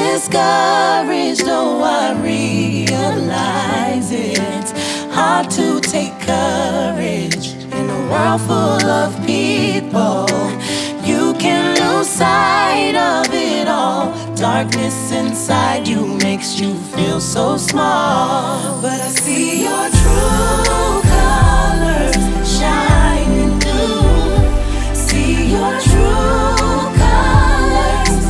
discouraged, oh, I realize it's hard to take courage in a world full of people. You can lose sight of it all. Darkness inside you makes you feel so small. But I see your truth.